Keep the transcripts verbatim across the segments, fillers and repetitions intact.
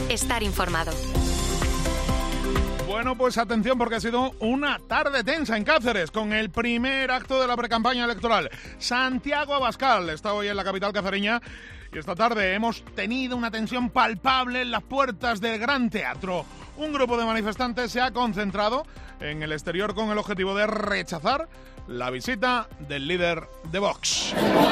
Estar informado. Bueno, pues atención, porque ha sido una tarde tensa en Cáceres con el primer acto de la precampaña electoral. Santiago Abascal está hoy en la capital cacereña y esta tarde hemos tenido una tensión palpable en las puertas del Gran Teatro. Un grupo de manifestantes se ha concentrado en el exterior con el objetivo de rechazar la visita del líder de Vox.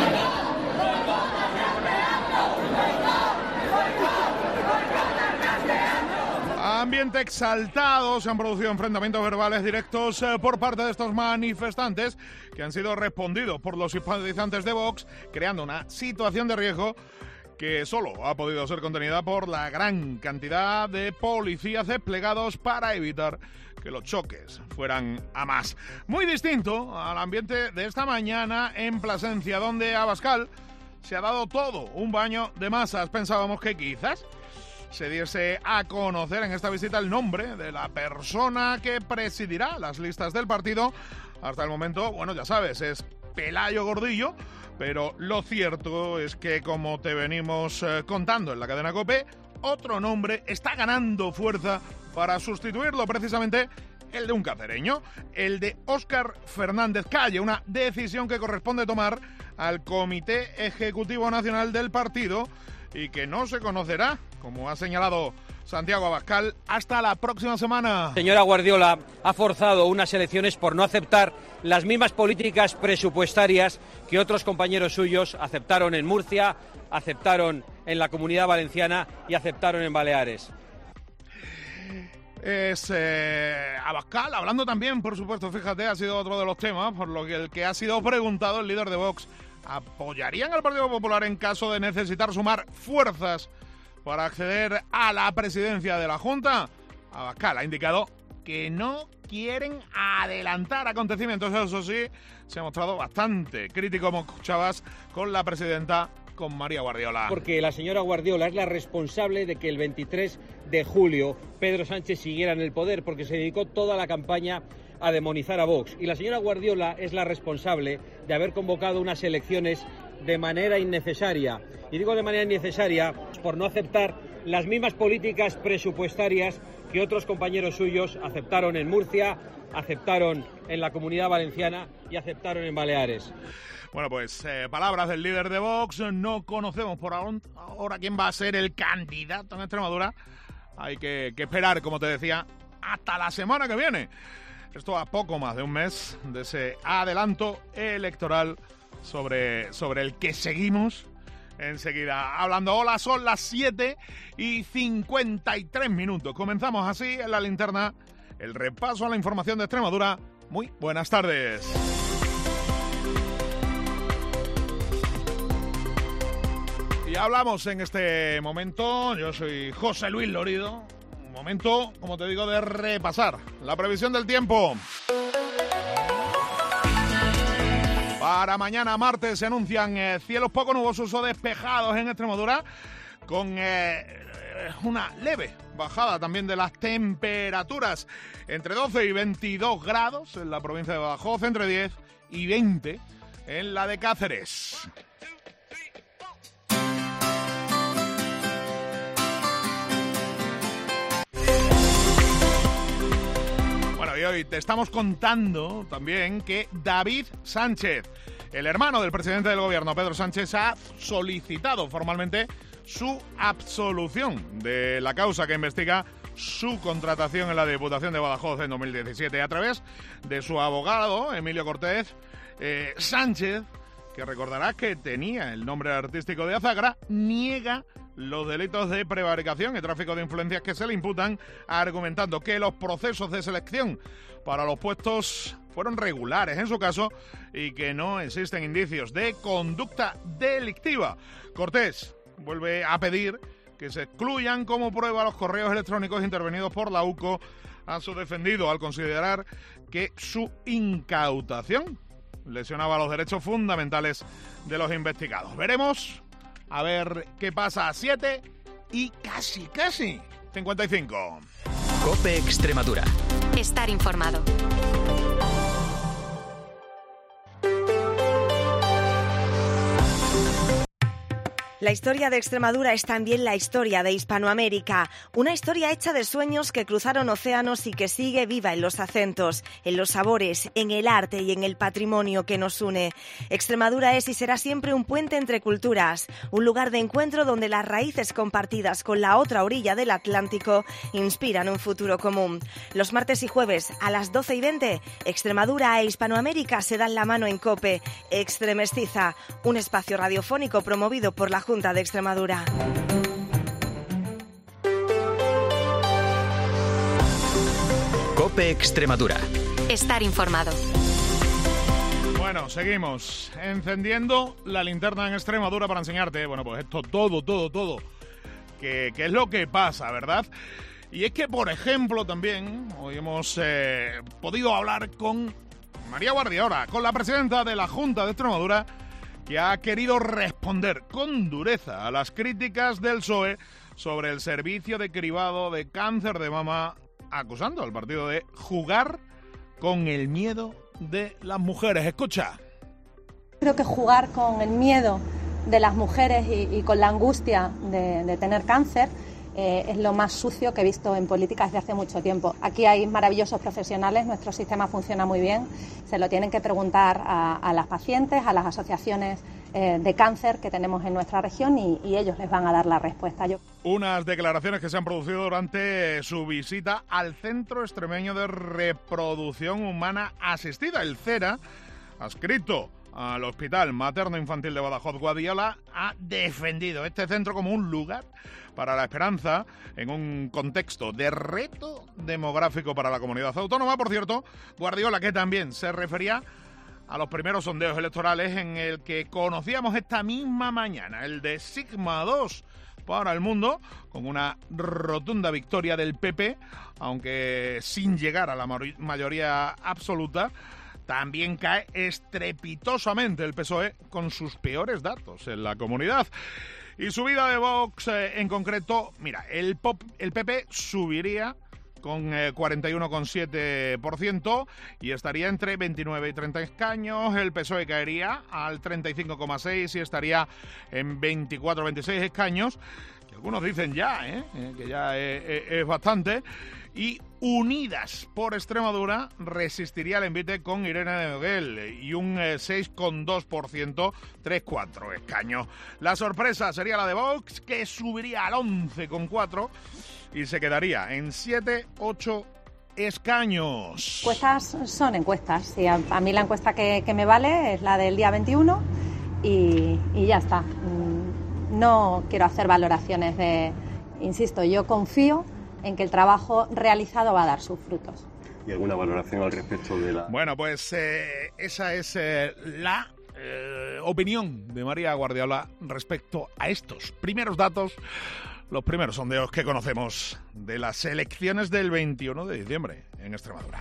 Ambiente exaltado, se han producido enfrentamientos verbales directos eh, por parte de estos manifestantes que han sido respondidos por los simpatizantes de Vox, creando una situación de riesgo que solo ha podido ser contenida por la gran cantidad de policías desplegados para evitar que los choques fueran a más. Muy distinto al ambiente de esta mañana en Plasencia, donde Abascal se ha dado todo un baño de masas. Pensábamos que quizás se diese a conocer en esta visita el nombre de la persona que presidirá las listas del partido. Hasta el momento, bueno, ya sabes, es Pelayo Gordillo, pero lo cierto es que, como te venimos eh, contando en la cadena COPE, otro nombre está ganando fuerza para sustituirlo, precisamente el de un cacereño, el de Óscar Fernández Calle, una decisión que corresponde tomar al Comité Ejecutivo Nacional del partido y que no se conocerá, como ha señalado Santiago Abascal, hasta la próxima semana. Señora Guardiola ha forzado unas elecciones por no aceptar las mismas políticas presupuestarias que otros compañeros suyos aceptaron en Murcia, aceptaron en la Comunidad Valenciana y aceptaron en Baleares. Es eh, Abascal, hablando también, por supuesto, fíjate, ha sido otro de los temas por lo que el que ha sido preguntado el líder de Vox. ¿Apoyarían al Partido Popular en caso de necesitar sumar fuerzas para acceder a la presidencia de la Junta? Abascal ha indicado que no quieren adelantar acontecimientos. Eso sí, se ha mostrado bastante crítico, como escuchabas, con la presidenta, con María Guardiola. Porque la señora Guardiola es la responsable de que el veintitrés de julio Pedro Sánchez siguiera en el poder, porque se dedicó toda la campaña a demonizar a Vox. Y la señora Guardiola es la responsable de haber convocado unas elecciones de manera innecesaria. Y digo de manera innecesaria por no aceptar las mismas políticas presupuestarias que otros compañeros suyos aceptaron en Murcia, aceptaron en la Comunidad Valenciana y aceptaron en Baleares. Bueno, pues eh, palabras del líder de Vox. No conocemos por ahora quién va a ser el candidato en Extremadura. Hay que, que esperar, como te decía, hasta la semana que viene. Esto a poco más de un mes de ese adelanto electoral sobre, sobre el que seguimos enseguida hablando. Hola, son las siete y cincuenta y tres minutos. Comenzamos así en la linterna el repaso a la información de Extremadura. Muy buenas tardes. Y hablamos en este momento, yo soy José Luis Lorido. Momento, como te digo, de repasar la previsión del tiempo. Para mañana martes se anuncian eh, cielos poco nubosos o despejados en Extremadura, con eh, una leve bajada también de las temperaturas, entre doce y veintidós grados en la provincia de Badajoz, entre diez y veinte en la de Cáceres. Y hoy te estamos contando también que David Sánchez, el hermano del presidente del gobierno, Pedro Sánchez, ha solicitado formalmente su absolución de la causa que investiga su contratación en la Diputación de Badajoz en dos mil diecisiete. A través de su abogado, Emilio Cortés, eh, Sánchez, que recordarás que tenía el nombre artístico de Azagra, niega los delitos de prevaricación y tráfico de influencias que se le imputan, argumentando que los procesos de selección para los puestos fueron regulares en su caso y que no existen indicios de conducta delictiva. Cortés vuelve a pedir que se excluyan como prueba los correos electrónicos intervenidos por la U C O a su defendido, al considerar que su incautación lesionaba los derechos fundamentales de los investigados. Veremos a ver qué pasa a siete y casi, casi cincuenta y cinco. COPE Extremadura. Estar informado. La historia de Extremadura es también la historia de Hispanoamérica, una historia hecha de sueños que cruzaron océanos y que sigue viva en los acentos, en los sabores, en el arte y en el patrimonio que nos une. Extremadura es y será siempre un puente entre culturas, un lugar de encuentro donde las raíces compartidas con la otra orilla del Atlántico inspiran un futuro común. Los martes y jueves a las doce y veinte, Extremadura e Hispanoamérica se dan la mano en COPE. Extremestiza, un espacio radiofónico promovido por la Junta de Extremadura. COPE Extremadura. Estar informado. Bueno, seguimos encendiendo la linterna en Extremadura para enseñarte, bueno, pues esto todo, todo, todo, que, que es lo que pasa, ¿verdad? Y es que, por ejemplo, también hoy hemos eh, podido hablar con María Guardiola, con la presidenta de la Junta de Extremadura, que ha querido responder con dureza a las críticas del P S O E sobre el servicio de cribado de cáncer de mama, acusando al partido de jugar con el miedo de las mujeres. Escucha. Creo que jugar con el miedo de las mujeres y, y con la angustia de, de tener cáncer eh, es lo más sucio que he visto en política desde hace mucho tiempo. Aquí hay maravillosos profesionales, nuestro sistema funciona muy bien, se lo tienen que preguntar a, a las pacientes, a las asociaciones eh, de cáncer que tenemos en nuestra región y, y ellos les van a dar la respuesta. Yo... Unas declaraciones que se han producido durante su visita al Centro Extremeño de Reproducción Humana Asistida, el CERA, adscrito al Hospital Materno Infantil de Badajoz. Guardiola ha defendido este centro como un lugar para la esperanza en un contexto de reto demográfico para la comunidad autónoma. Por cierto, Guardiola, que también se refería a los primeros sondeos electorales en el que conocíamos esta misma mañana, el de Sigma dos para el mundo, con una rotunda victoria del P P, aunque sin llegar a la mayoría absoluta. También cae estrepitosamente el P S O E con sus peores datos en la comunidad. Y subida de Vox eh, en concreto, mira, el, pop, el P P subiría con eh, cuarenta y uno coma siete por ciento y estaría entre veintinueve y treinta escaños. El P S O E caería al treinta y cinco coma seis y estaría en veinticuatro o veintiséis escaños, que algunos dicen ya, ¿eh? Eh, que ya es, es, es bastante. Y Unidas por Extremadura resistiría el envite con Irene de Noguel y un eh, seis coma dos por ciento, tres coma cuatro escaños. La sorpresa sería la de Vox, que subiría al once coma cuatro y se quedaría en siete, ocho escaños. Encuestas son encuestas. Sí, a, a mí la encuesta que, que me vale es la del día veintiuno y, y ya está. No quiero hacer valoraciones de... Insisto, yo confío en que el trabajo realizado va a dar sus frutos. ¿Y alguna valoración al respecto de la...? Bueno, pues eh, esa es eh, la eh, opinión de María Guardiola respecto a estos primeros datos, los primeros sondeos que conocemos de las elecciones del veintiuno de diciembre en Extremadura.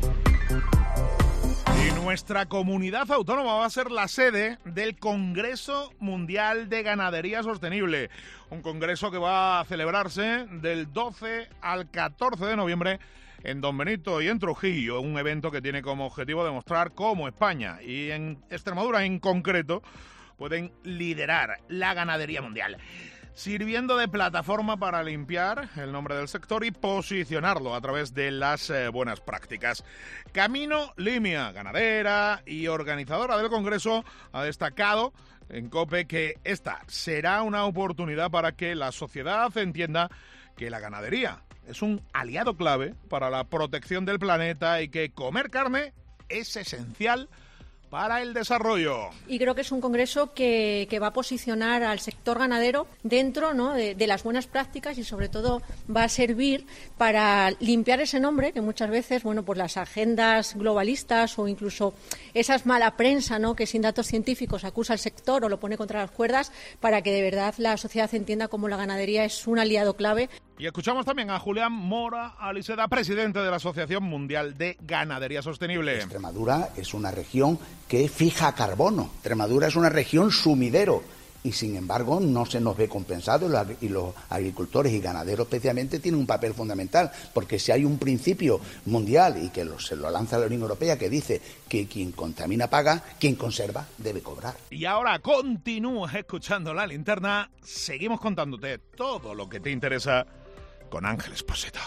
Y nuestra comunidad autónoma va a ser la sede del Congreso Mundial de Ganadería Sostenible, un congreso que va a celebrarse del doce al catorce de noviembre en Don Benito y en Trujillo, un evento que tiene como objetivo demostrar cómo España y en Extremadura en concreto pueden liderar la ganadería mundial, sirviendo de plataforma para limpiar el nombre del sector y posicionarlo a través de las eh, buenas prácticas. Camino Limia, ganadera y organizadora del Congreso, ha destacado en COPE que esta será una oportunidad para que la sociedad entienda que la ganadería es un aliado clave para la protección del planeta y que comer carne es esencial para el desarrollo. Y creo que es un congreso que, que va a posicionar al sector ganadero dentro, ¿no?, de, de las buenas prácticas y sobre todo va a servir para limpiar ese nombre que muchas veces, bueno, pues las agendas globalistas o incluso esas mala prensa, ¿no?, que sin datos científicos acusa al sector o lo pone contra las cuerdas, para que de verdad la sociedad entienda cómo la ganadería es un aliado clave. Y escuchamos también a Julián Mora Aliseda, presidente de la Asociación Mundial de Ganadería Sostenible. Extremadura es una región que fija carbono. Extremadura es una región sumidero y sin embargo no se nos ve compensado, y los agricultores y ganaderos especialmente tienen un papel fundamental, porque si hay un principio mundial y que lo, se lo lanza la Unión Europea que dice que quien contamina paga, quien conserva debe cobrar. Y ahora continúas escuchando La Linterna, seguimos contándote todo lo que te interesa con Ángel Expósito.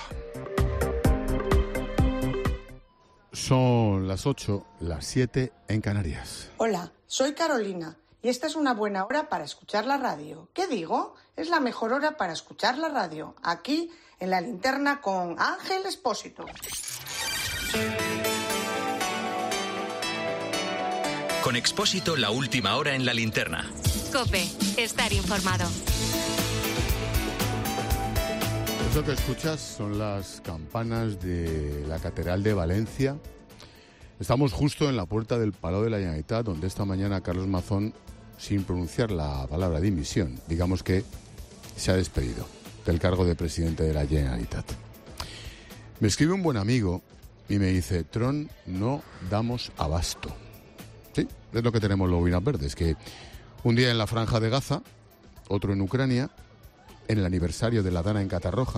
Son las ocho, las siete en Canarias. Hola, soy Carolina y esta es una buena hora para escuchar la radio. ¿Qué digo? Es la mejor hora para escuchar la radio, aquí en La Linterna con Ángel Expósito. Con Expósito, la última hora en La Linterna. COPE, estar informado. Eso que escuchas son las campanas de la Catedral de Valencia. Estamos justo en la puerta del Palau de la Generalitat, donde esta mañana Carlos Mazón, sin pronunciar la palabra dimisión, digamos que se ha despedido del cargo de presidente de la Generalitat. Me escribe un buen amigo y me dice: Tron, no damos abasto. Sí, es lo que tenemos los bobinas verdes, que un día en la Franja de Gaza, otro en Ucrania, en el aniversario de la Dana en Catarroja,